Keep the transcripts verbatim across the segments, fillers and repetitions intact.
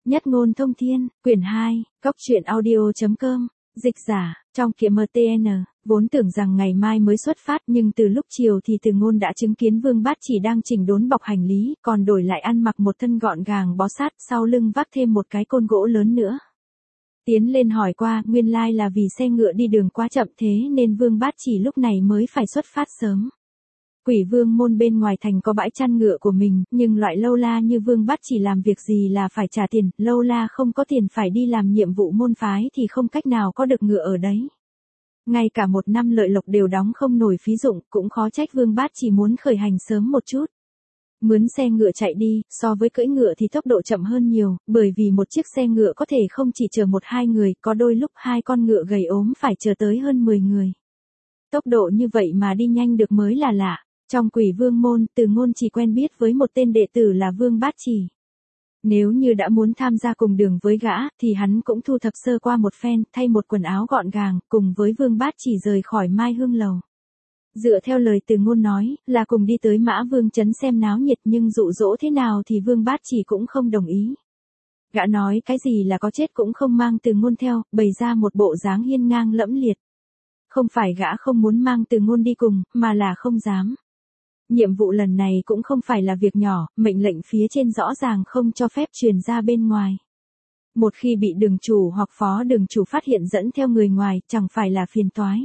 Nhất ngôn thông thiên, quyển hai, cốc truyện audio.com, dịch giả, trong kia em tê en, vốn tưởng rằng ngày mai mới xuất phát nhưng từ lúc chiều thì Từ Ngôn đã chứng kiến Vương Bát Chỉ đang chỉnh đốn bọc hành lý, còn đổi lại ăn mặc một thân gọn gàng bó sát, sau lưng vác thêm một cái côn gỗ lớn nữa. Tiến lên hỏi qua, nguyên lai là vì xe ngựa đi đường quá chậm thế nên Vương Bát Chỉ lúc này mới phải xuất phát sớm. Quỷ Vương môn bên ngoài thành có bãi chăn ngựa của mình, nhưng loại lâu la như Vương Bát Chỉ làm việc gì là phải trả tiền, lâu la không có tiền phải đi làm nhiệm vụ môn phái thì không cách nào có được ngựa ở đấy. Ngay cả một năm lợi lộc đều đóng không nổi phí dụng, cũng khó trách Vương Bát Chỉ muốn khởi hành sớm một chút. Mướn xe ngựa chạy đi, so với cưỡi ngựa thì tốc độ chậm hơn nhiều, bởi vì một chiếc xe ngựa có thể không chỉ chở một hai người, có đôi lúc hai con ngựa gầy ốm phải chở tới hơn mười người. Tốc độ như vậy mà đi nhanh được mới là lạ. Trong Quỷ Vương môn, Từ Ngôn chỉ quen biết với một tên đệ tử là Vương Bát Chỉ. Nếu như đã muốn tham gia cùng đường với gã, thì hắn cũng thu thập sơ qua một phen, thay một quần áo gọn gàng, cùng với Vương Bát Chỉ rời khỏi Mai Hương Lầu. Dựa theo lời Từ Ngôn nói, là cùng đi tới Mã Vương trấn xem náo nhiệt, nhưng dụ dỗ thế nào thì Vương Bát Chỉ cũng không đồng ý. Gã nói cái gì là có chết cũng không mang Từ Ngôn theo, bày ra một bộ dáng hiên ngang lẫm liệt. Không phải gã không muốn mang Từ Ngôn đi cùng, mà là không dám. Nhiệm vụ lần này cũng không phải là việc nhỏ, mệnh lệnh phía trên rõ ràng không cho phép truyền ra bên ngoài. Một khi bị đường chủ hoặc phó đường chủ phát hiện dẫn theo người ngoài, chẳng phải là phiền toái.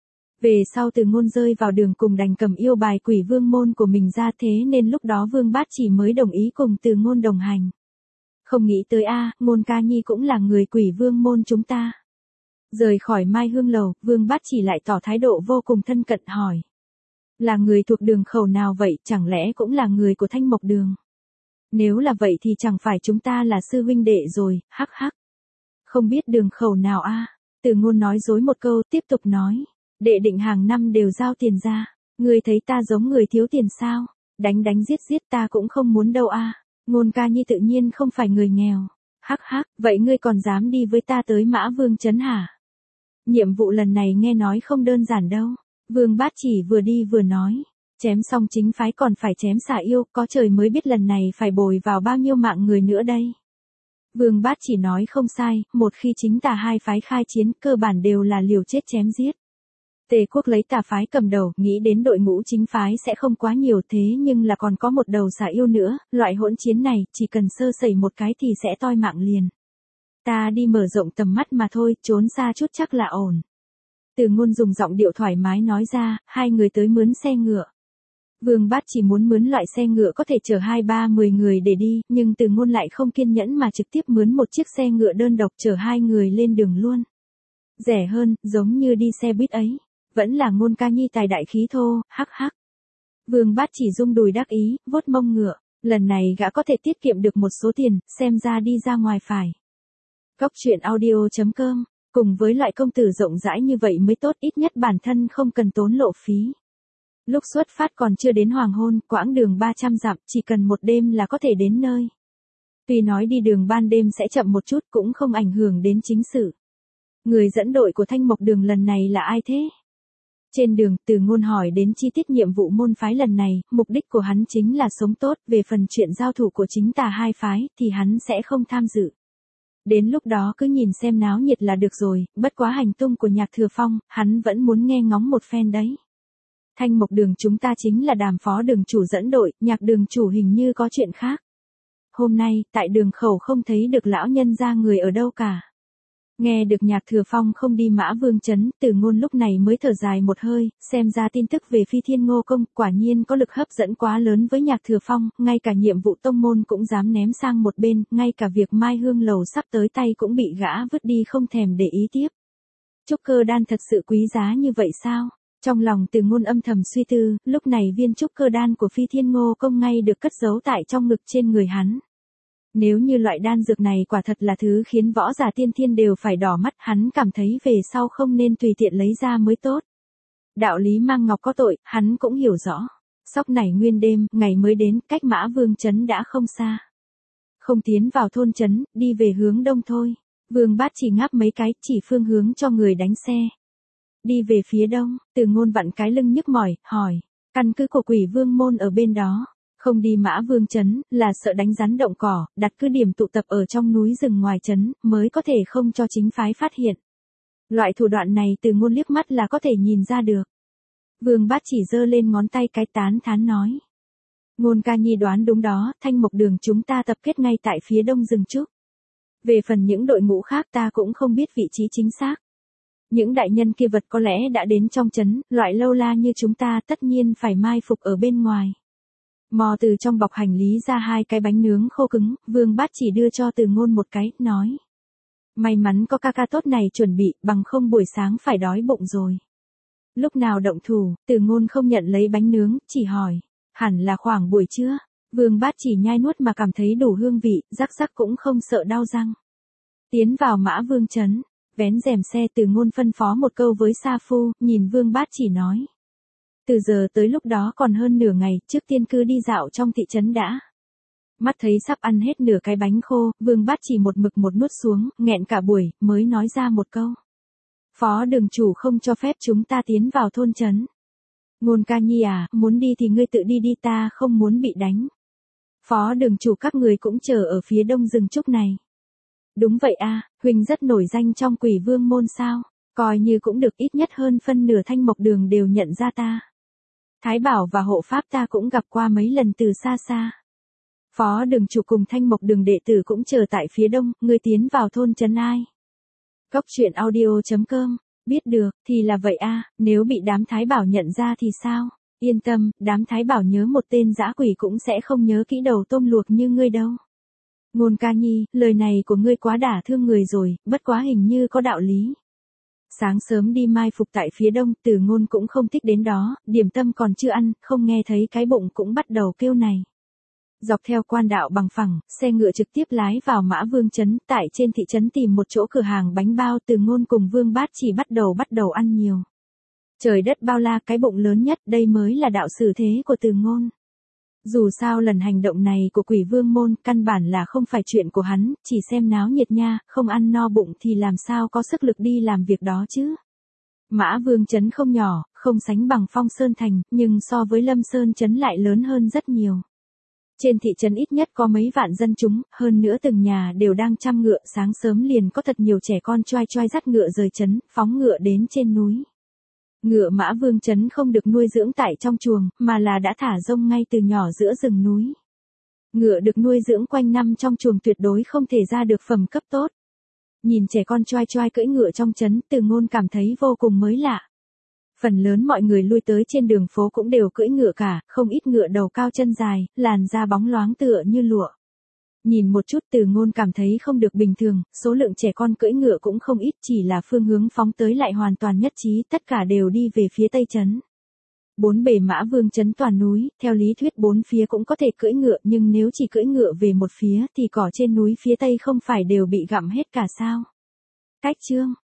Về sau Từ Ngôn rơi vào đường cùng đành cầm yêu bài Quỷ Vương môn của mình ra, thế nên lúc đó Vương Bát Chỉ mới đồng ý cùng Từ Ngôn đồng hành. Không nghĩ tới a, Ngôn ca nhi cũng là người Quỷ Vương môn chúng ta. Rời khỏi Mai Hương Lầu, Vương Bát Chỉ lại tỏ thái độ vô cùng thân cận hỏi. Là người thuộc đường khẩu nào vậy, chẳng lẽ cũng là người của Thanh Mộc Đường? Nếu là vậy thì chẳng phải chúng ta là sư huynh đệ rồi, hắc hắc. Không biết đường khẩu nào a? Từ Ngôn nói dối một câu, tiếp tục nói. Đệ định hàng năm đều giao tiền ra. Ngươi thấy ta giống người thiếu tiền sao? Đánh đánh giết giết ta cũng không muốn đâu a. Ngôn ca nhi tự nhiên không phải người nghèo. Hắc hắc, vậy ngươi còn dám đi với ta tới Mã Vương trấn hả? Nhiệm vụ lần này nghe nói không đơn giản đâu. Vương Bát Chỉ vừa đi vừa nói, chém xong chính phái còn phải chém xả yêu, có trời mới biết lần này phải bồi vào bao nhiêu mạng người nữa đây. Vương Bát Chỉ nói không sai, một khi chính tà hai phái khai chiến, cơ bản đều là liều chết chém giết. Tề quốc lấy tà phái cầm đầu, nghĩ đến đội ngũ chính phái sẽ không quá nhiều, thế nhưng là còn có một đầu xả yêu nữa, loại hỗn chiến này, chỉ cần sơ sẩy một cái thì sẽ toi mạng liền. Ta đi mở rộng tầm mắt mà thôi, trốn xa chút chắc là ổn. Từ Ngôn dùng giọng điệu thoải mái nói ra, hai người tới mướn xe ngựa. Vương Bát Chỉ muốn mướn loại xe ngựa có thể chở hai ba mười người để đi, nhưng Từ Ngôn lại không kiên nhẫn mà trực tiếp mướn một chiếc xe ngựa đơn độc chở hai người lên đường luôn. Rẻ hơn, giống như đi xe buýt ấy. Vẫn là Ngôn ca nhi tài đại khí thô, hắc hắc. Vương Bát Chỉ rung đùi đắc ý, vuốt mông ngựa. Lần này gã có thể tiết kiệm được một số tiền, xem ra đi ra ngoài phải. Cốc truyện audio.com. Cùng với loại công tử rộng rãi như vậy mới tốt, ít nhất bản thân không cần tốn lộ phí. Lúc xuất phát còn chưa đến hoàng hôn, quãng đường ba trăm dặm, chỉ cần một đêm là có thể đến nơi. Tuy nói đi đường ban đêm sẽ chậm một chút cũng không ảnh hưởng đến chính sự. Người dẫn đội của Thanh Mộc Đường lần này là ai thế? Trên đường, Từ Ngôn hỏi đến chi tiết nhiệm vụ môn phái lần này, mục đích của hắn chính là sống tốt, về phần chuyện giao thủ của chính tà hai phái, thì hắn sẽ không tham dự. Đến lúc đó cứ nhìn xem náo nhiệt là được rồi, bất quá hành tung của Nhạc Thừa Phong, hắn vẫn muốn nghe ngóng một phen đấy. Thanh Mộc Đường chúng ta chính là Đàm phó đường chủ dẫn đội, Nhạc đường chủ hình như có chuyện khác. Hôm nay, tại đường khẩu không thấy được lão nhân ra người ở đâu cả. Nghe được Nhạc Thừa Phong không đi Mã Vương trấn, Từ Ngôn lúc này mới thở dài một hơi, xem ra tin tức về Phi Thiên Ngô Công quả nhiên có lực hấp dẫn quá lớn với Nhạc Thừa Phong, ngay cả nhiệm vụ tông môn cũng dám ném sang một bên, ngay cả việc Mai Hương Lầu sắp tới tay cũng bị gã vứt đi không thèm để ý tiếp. Trúc cơ đan thật sự quý giá như vậy sao? Trong lòng Từ Ngôn âm thầm suy tư, lúc này viên trúc cơ đan của Phi Thiên Ngô Công ngay được cất giấu tại trong ngực trên người hắn. Nếu như loại đan dược này quả thật là thứ khiến võ giả tiên thiên đều phải đỏ mắt, hắn cảm thấy về sau không nên tùy tiện lấy ra mới tốt. Đạo lý mang ngọc có tội, hắn cũng hiểu rõ. Sóc này nguyên đêm, ngày mới đến, cách Mã Vương trấn đã không xa. Không tiến vào thôn trấn, đi về hướng đông thôi. Vương Bát Chỉ ngáp mấy cái, chỉ phương hướng cho người đánh xe. Đi về phía đông, Từ Ngôn vặn cái lưng nhức mỏi, hỏi. Căn cứ của Quỷ Vương môn ở bên đó. Không đi Mã Vương trấn, là sợ đánh rắn động cỏ, đặt cứ điểm tụ tập ở trong núi rừng ngoài trấn, mới có thể không cho chính phái phát hiện. Loại thủ đoạn này Từ Ngôn liếc mắt là có thể nhìn ra được. Vương Bát Chỉ giơ lên ngón tay cái tán thán nói. Ngôn ca nhi đoán đúng đó, Thanh Mộc Đường chúng ta tập kết ngay tại phía đông rừng trúc. Về phần những đội ngũ khác ta cũng không biết vị trí chính xác. Những đại nhân kia vật có lẽ đã đến trong trấn, loại lâu la như chúng ta tất nhiên phải mai phục ở bên ngoài. Mò từ trong bọc hành lý ra hai cái bánh nướng khô cứng, Vương Bát Chỉ đưa cho Từ Ngôn một cái, nói. May mắn có ca ca tốt này chuẩn bị, bằng không buổi sáng phải đói bụng rồi. Lúc nào động thủ, Từ Ngôn không nhận lấy bánh nướng, chỉ hỏi. Hẳn là khoảng buổi trưa. Vương Bát Chỉ nhai nuốt mà cảm thấy đủ hương vị, rắc rắc cũng không sợ đau răng. Tiến vào Mã Vương trấn, vén rèm xe Từ Ngôn phân phó một câu với Sa Phu, nhìn Vương Bát Chỉ nói. Từ giờ tới lúc đó còn hơn nửa ngày, trước tiên cứ đi dạo trong thị trấn đã. Mắt thấy sắp ăn hết nửa cái bánh khô, Vương Bát Chỉ một mực một nuốt xuống, nghẹn cả buổi, mới nói ra một câu. Phó đường chủ không cho phép chúng ta tiến vào thôn trấn. Ngôn ca nhi à, muốn đi thì ngươi tự đi đi, ta không muốn bị đánh. Phó đường chủ các người cũng chờ ở phía đông rừng trúc này. Đúng vậy a, huynh rất nổi danh trong Quỷ Vương môn sao, coi như cũng được, ít nhất hơn phân nửa Thanh Mộc Đường đều nhận ra ta. Thái Bảo và hộ pháp ta cũng gặp qua mấy lần từ xa xa. Phó đường chủ cùng Thanh Mộc Đường đệ tử cũng chờ tại phía đông, ngươi tiến vào thôn trấn ai? Cốc truyện audio chấm com. Biết được, thì là vậy a, nếu bị đám Thái Bảo nhận ra thì sao? Yên tâm, đám Thái Bảo nhớ một tên dã quỷ cũng sẽ không nhớ kỹ đầu tôm luộc như ngươi đâu. Ngôn ca nhi, lời này của ngươi quá đả thương người rồi, bất quá hình như có đạo lý. Sáng sớm đi mai phục tại phía đông, Từ Ngôn cũng không thích đến đó, điểm tâm còn chưa ăn, không nghe thấy cái bụng cũng bắt đầu kêu này. Dọc theo quan đạo bằng phẳng, xe ngựa trực tiếp lái vào Mã Vương trấn, tại trên thị trấn tìm một chỗ cửa hàng bánh bao, Từ Ngôn cùng Vương Bát Chỉ bắt đầu bắt đầu ăn nhiều. Trời đất bao la, cái bụng lớn nhất, đây mới là đạo xử thế của Từ Ngôn. Dù sao lần hành động này của Quỷ Vương môn, căn bản là không phải chuyện của hắn, chỉ xem náo nhiệt nha, không ăn no bụng thì làm sao có sức lực đi làm việc đó chứ. Mã Vương trấn không nhỏ, không sánh bằng Phong Sơn thành, nhưng so với Lâm Sơn trấn lại lớn hơn rất nhiều. Trên thị trấn ít nhất có mấy vạn dân chúng, hơn nữa từng nhà đều đang chăm ngựa, sáng sớm liền có thật nhiều trẻ con choai choai dắt ngựa rời trấn, phóng ngựa đến trên núi. Ngựa Mã Vương trấn không được nuôi dưỡng tại trong chuồng, mà là đã thả rông ngay từ nhỏ giữa rừng núi. Ngựa được nuôi dưỡng quanh năm trong chuồng tuyệt đối không thể ra được phẩm cấp tốt. Nhìn trẻ con choai choai cưỡi ngựa trong trấn, Từ Ngôn cảm thấy vô cùng mới lạ. Phần lớn mọi người lui tới trên đường phố cũng đều cưỡi ngựa cả, không ít ngựa đầu cao chân dài, làn da bóng loáng tựa như lụa. Nhìn một chút Từ Ngôn cảm thấy không được bình thường, số lượng trẻ con cưỡi ngựa cũng không ít, chỉ là phương hướng phóng tới lại hoàn toàn nhất trí, tất cả đều đi về phía tây trấn. Bốn bề Mã Vương trấn toàn núi, theo lý thuyết bốn phía cũng có thể cưỡi ngựa, nhưng nếu chỉ cưỡi ngựa về một phía thì cỏ trên núi phía tây không phải đều bị gặm hết cả sao? Cách chương